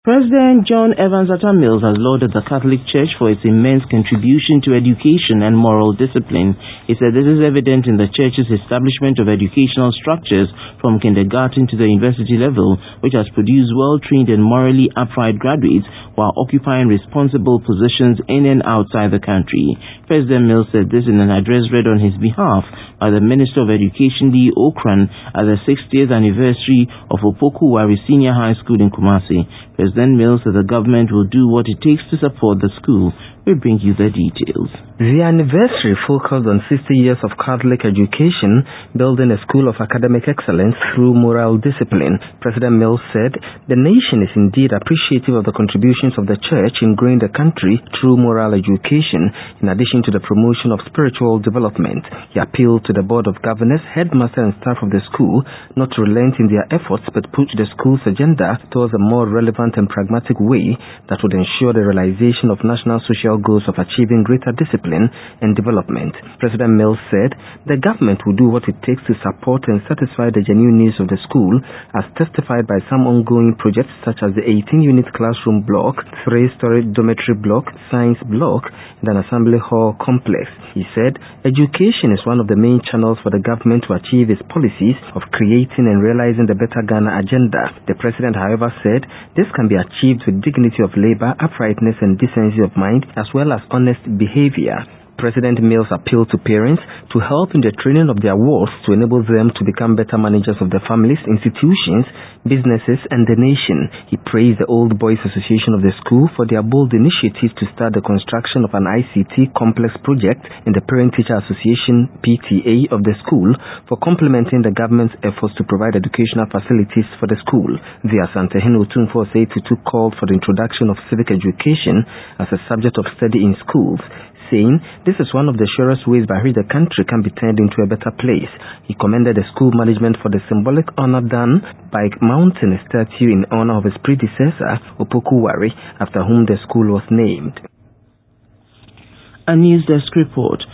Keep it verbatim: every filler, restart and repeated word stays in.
President John Evans Atta Mills has lauded the Catholic Church for its immense contribution to education and moral discipline. He said this is evident in the Church's establishment of educational structures from kindergarten to the university level, which has produced well-trained and morally upright graduates while occupying responsible positions in and outside the country. President Mills said this in an address read on his behalf by the Minister of Education, Lee Okran, at the sixtieth anniversary of Opoku Ware Senior High School in Kumasi. President Mills said the government will do what it takes to support the school. We bring you the details. The anniversary focused on sixty years of Catholic education, building a school of academic excellence through moral discipline. President Mills said the nation is indeed appreciative of the contributions of the Church in growing the country through moral education, in addition to the promotion of spiritual development. He appealed to the Board of Governors, headmaster and staff of the school not to relent in their efforts but push the school's agenda towards a more relevant and pragmatic way that would ensure the realization of national social goals of achieving greater discipline and development. President Mills said the government will do what it takes to support and satisfy the genuine needs of the school, as testified by some ongoing projects such as the eighteen-unit classroom block, three-story dormitory block, science block, and an assembly hall complex. He said education is one of the main channels for the government to achieve its policies of creating and realizing the Better Ghana agenda. The president, however, said this can be achieved with dignity of labor, uprightness and decency of mind, as well as honest behavior. President Mills appealed to parents to help in the training of their wards to enable them to become better managers of their families, institutions, businesses, and the nation. He praised the Old Boys Association of the school for their bold initiative to start the construction of an I C T complex project, and the Parent Teacher Association P T A of the school for complementing the government's efforts to provide educational facilities for the school. The Asantehene Otumfuo Tutu called for the introduction of civic education as a subject of study in schools, saying this is one of the surest ways by which the country can be turned into a better place. He commended the school management for the symbolic honor done by mounting a statue in honor of his predecessor, Opoku Ware, after whom the school was named. A News Desk report.